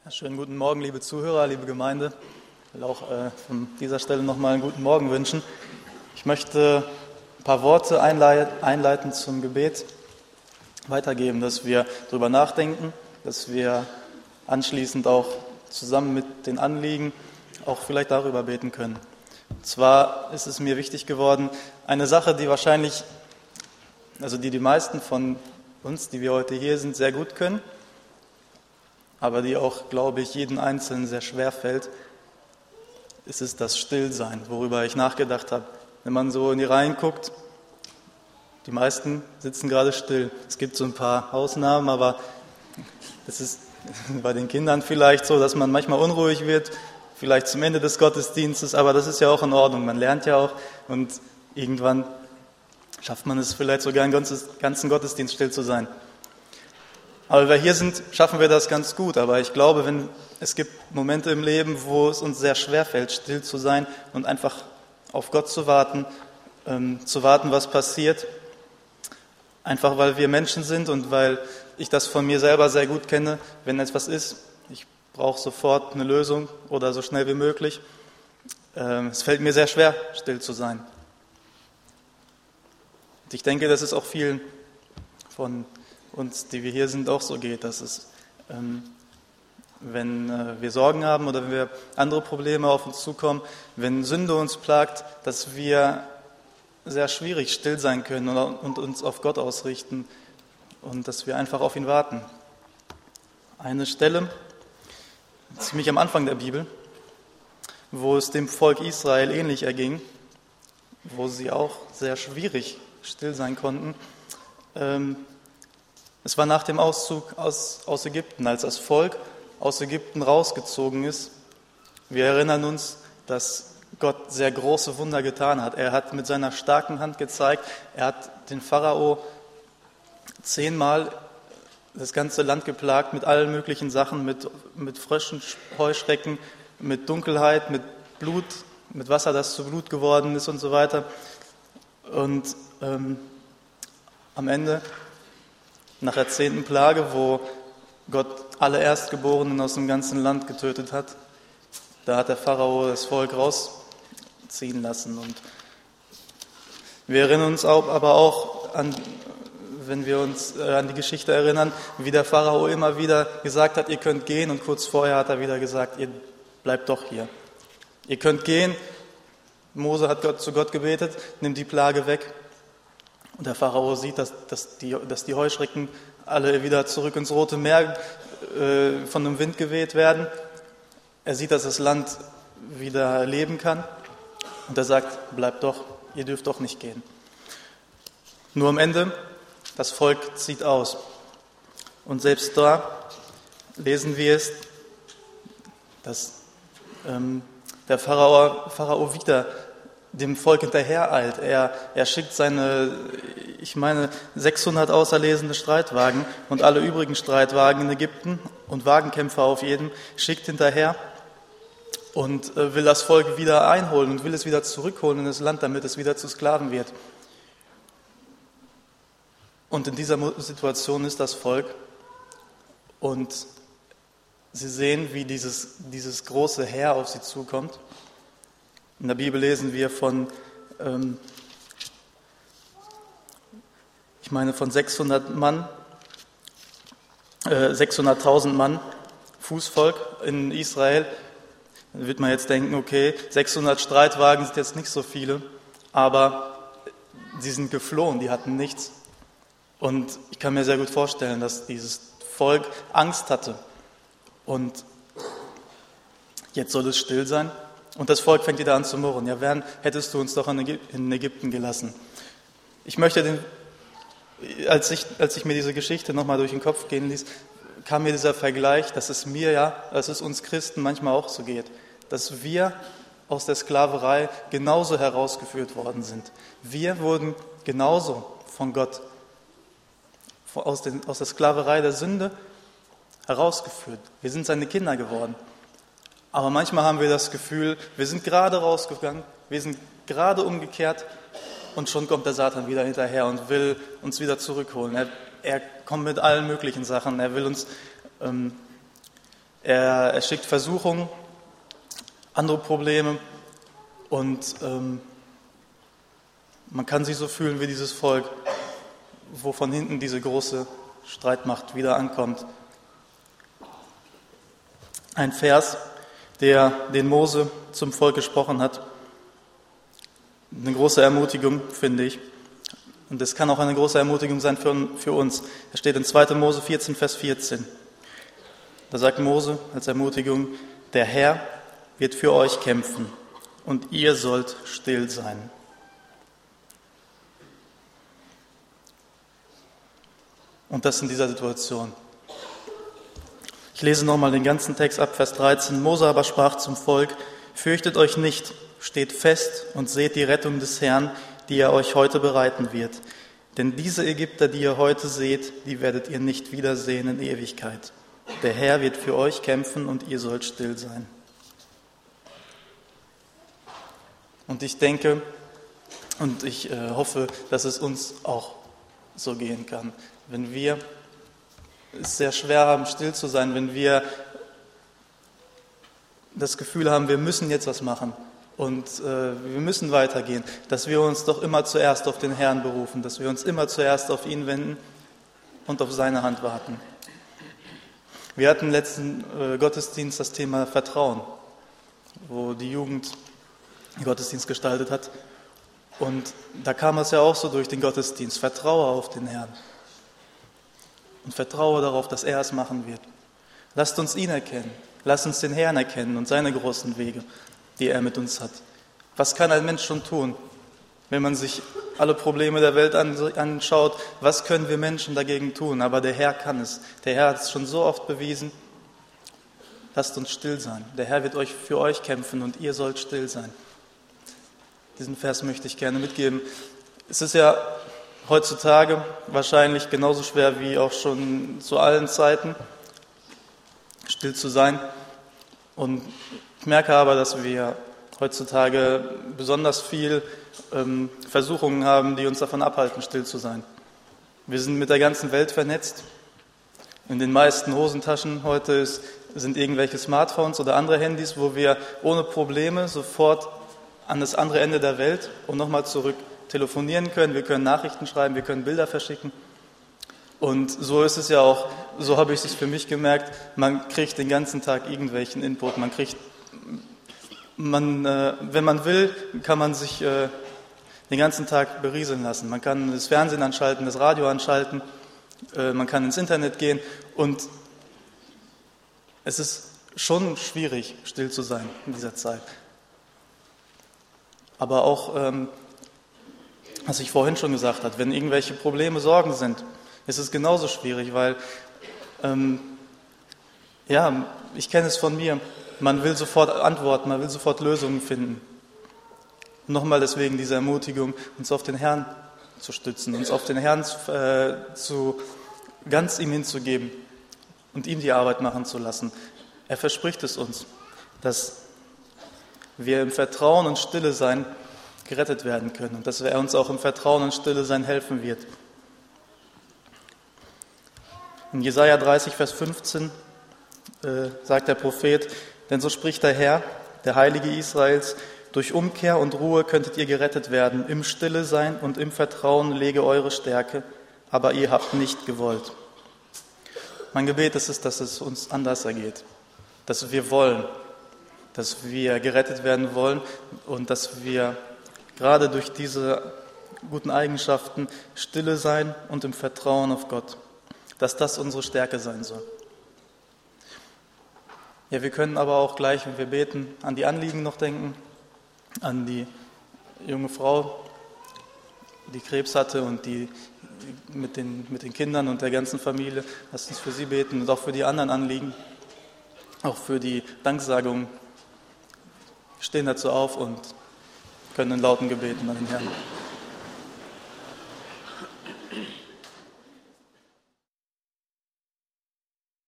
Schönen guten Morgen, liebe Zuhörer, liebe Gemeinde. Ich will auch von dieser Stelle nochmal einen guten Morgen wünschen. Ich möchte ein paar Worte einleitend zum Gebet weitergeben, dass wir darüber nachdenken, dass wir anschließend auch zusammen mit den Anliegen auch vielleicht darüber beten können. Und zwar ist es mir wichtig geworden, eine Sache, die wahrscheinlich, also die meisten von uns, die wir heute hier sind, sehr gut können, aber die auch, glaube ich, jedem Einzelnen sehr schwer fällt, ist es das Stillsein, worüber ich nachgedacht habe. Wenn man so in die Reihen guckt, die meisten sitzen gerade still. Es gibt so ein paar Ausnahmen, aber es ist bei den Kindern vielleicht so, dass man manchmal unruhig wird, vielleicht zum Ende des Gottesdienstes, aber das ist ja auch in Ordnung. Man lernt ja auch und irgendwann schafft man es vielleicht sogar einen ganzen Gottesdienst still zu sein. Aber wenn wir hier sind, schaffen wir das ganz gut. Aber ich glaube, es gibt Momente im Leben, wo es uns sehr schwer fällt, still zu sein und einfach auf Gott zu warten, was passiert. Einfach weil wir Menschen sind und weil ich das von mir selber sehr gut kenne. Wenn etwas ist, ich brauche sofort eine Lösung oder so schnell wie möglich. Es fällt mir sehr schwer, still zu sein. Und ich denke, dass es auch vielen von uns, die wir hier sind, auch so geht, dass es, wenn wir Sorgen haben oder wenn wir andere Probleme auf uns zukommen, wenn Sünde uns plagt, dass wir sehr schwierig still sein können und uns auf Gott ausrichten und dass wir einfach auf ihn warten. Eine Stelle, ziemlich am Anfang der Bibel, wo es dem Volk Israel ähnlich erging, wo sie auch sehr schwierig still sein konnten. Es war nach dem Auszug aus Ägypten, als das Volk aus Ägypten rausgezogen ist. Wir erinnern uns, dass Gott sehr große Wunder getan hat. Er hat mit seiner starken Hand gezeigt, er hat den Pharao 10-mal das ganze Land geplagt mit allen möglichen Sachen, mit Fröschen, Heuschrecken, mit Dunkelheit, mit Blut, mit Wasser, das zu Blut geworden ist und so weiter. Und am Ende, nach der 10. Plage, wo Gott alle Erstgeborenen aus dem ganzen Land getötet hat, da hat der Pharao das Volk rausziehen lassen. Und wir erinnern uns aber auch an, wenn wir uns an die Geschichte erinnern, wie der Pharao immer wieder gesagt hat, ihr könnt gehen, und kurz vorher hat er wieder gesagt, ihr bleibt doch hier. Ihr könnt gehen. Mose hat zu Gott gebetet, nimmt die Plage weg. Und der Pharao sieht, dass die Heuschrecken alle wieder zurück ins Rote Meer von dem Wind geweht werden. Er sieht, dass das Land wieder leben kann. Und er sagt, bleibt doch, ihr dürft doch nicht gehen. Nur am Ende, das Volk zieht aus. Und selbst da lesen wir es, dass der Pharao wieder dem Volk hinterhereilt. Er schickt seine, 600 auserlesene Streitwagen und alle übrigen Streitwagen in Ägypten und Wagenkämpfer auf jedem, schickt hinterher und will das Volk wieder einholen und will es wieder zurückholen in das Land, damit es wieder zu Sklaven wird. Und in dieser Situation ist das Volk und sie sehen, wie dieses große Heer auf sie zukommt. In der Bibel lesen wir von 600 Mann, 600.000 Mann Fußvolk in Israel. Da wird man jetzt denken, okay, 600 Streitwagen sind jetzt nicht so viele, aber sie sind geflohen, die hatten nichts. Und ich kann mir sehr gut vorstellen, dass dieses Volk Angst hatte. Und jetzt soll es still sein. Und das Volk fängt wieder an zu murren. Ja, hättest du uns doch in Ägypten gelassen? Ich möchte, als ich mir diese Geschichte nochmal durch den Kopf gehen ließ, kam mir dieser Vergleich, dass es uns Christen manchmal auch so geht, dass wir aus der Sklaverei genauso herausgeführt worden sind. Wir wurden genauso von Gott aus der Sklaverei der Sünde herausgeführt. Wir sind seine Kinder geworden. Aber manchmal haben wir das Gefühl, wir sind gerade rausgegangen, wir sind gerade umgekehrt und schon kommt der Satan wieder hinterher und will uns wieder zurückholen. Er kommt mit allen möglichen Sachen, er will uns Er schickt Versuchungen, andere Probleme und man kann sich so fühlen wie dieses Volk, wo von hinten diese große Streitmacht wieder ankommt. Ein Vers, der den Mose zum Volk gesprochen hat. Eine große Ermutigung, finde ich. Und es kann auch eine große Ermutigung sein für uns. Es steht in 2. Mose 14, Vers 14. Da sagt Mose als Ermutigung, der Herr wird für euch kämpfen und ihr sollt still sein. Und das in dieser Situation. Ich lese nochmal den ganzen Text ab, Vers 13. Mose aber sprach zum Volk, fürchtet euch nicht, steht fest und seht die Rettung des Herrn, die er euch heute bereiten wird. Denn diese Ägypter, die ihr heute seht, die werdet ihr nicht wiedersehen in Ewigkeit. Der Herr wird für euch kämpfen und ihr sollt still sein. Und ich denke und ich hoffe, dass es uns auch so gehen kann. Wenn wir es sehr schwer haben, still zu sein, wenn wir das Gefühl haben, wir müssen jetzt was machen und wir müssen weitergehen, dass wir uns doch immer zuerst auf den Herrn berufen, dass wir uns immer zuerst auf ihn wenden und auf seine Hand warten. Wir hatten im letzten Gottesdienst das Thema Vertrauen, wo die Jugend den Gottesdienst gestaltet hat. Und da kam es ja auch so durch den Gottesdienst, vertraue auf den Herrn. Und vertraue darauf, dass er es machen wird. Lasst uns ihn erkennen. Lasst uns den Herrn erkennen und seine großen Wege, die er mit uns hat. Was kann ein Mensch schon tun, wenn man sich alle Probleme der Welt anschaut? Was können wir Menschen dagegen tun? Aber der Herr kann es. Der Herr hat es schon so oft bewiesen. Lasst uns still sein. Der Herr wird für euch kämpfen und ihr sollt still sein. Diesen Vers möchte ich gerne mitgeben. Es ist ja heutzutage wahrscheinlich genauso schwer wie auch schon zu allen Zeiten, still zu sein. Und ich merke aber, dass wir heutzutage besonders viel Versuchungen haben, die uns davon abhalten, still zu sein. Wir sind mit der ganzen Welt vernetzt. In den meisten Hosentaschen heute sind irgendwelche Smartphones oder andere Handys, wo wir ohne Probleme sofort an das andere Ende der Welt und nochmal zurück telefonieren können, wir können Nachrichten schreiben, wir können Bilder verschicken. Und so ist es ja auch, so habe ich es für mich gemerkt, man kriegt den ganzen Tag irgendwelchen Input, wenn man will, kann man sich den ganzen Tag berieseln lassen. Man kann das Fernsehen anschalten, das Radio anschalten, man kann ins Internet gehen und es ist schon schwierig, still zu sein in dieser Zeit. Aber auch, was ich vorhin schon gesagt habe, wenn irgendwelche Probleme, Sorgen sind, ist es genauso schwierig, weil, ich kenne es von mir, man will sofort Antworten, man will sofort Lösungen finden. Und nochmal deswegen diese Ermutigung, uns auf den Herrn zu stützen, uns auf den Herrn ganz ihm hinzugeben und ihm die Arbeit machen zu lassen. Er verspricht es uns, dass wir im Vertrauen und Stille sein gerettet werden können und dass er uns auch im Vertrauen und Stille sein helfen wird. In Jesaja 30, Vers 15 sagt der Prophet, denn so spricht der Herr, der Heilige Israels, durch Umkehr und Ruhe könntet ihr gerettet werden, im Stille sein und im Vertrauen lege eure Stärke, aber ihr habt nicht gewollt. Mein Gebet ist es, dass es uns anders ergeht, dass wir wollen, dass wir gerettet werden wollen und dass wir gerade durch diese guten Eigenschaften stille sein und im Vertrauen auf Gott, dass das unsere Stärke sein soll. Ja, wir können aber auch gleich, wenn wir beten, an die Anliegen noch denken, an die junge Frau, die Krebs hatte und die mit den Kindern und der ganzen Familie. Lasst uns für sie beten und auch für die anderen Anliegen, auch für die Danksagung. Wir stehen dazu auf und können in lauten Gebeten an den Herrn.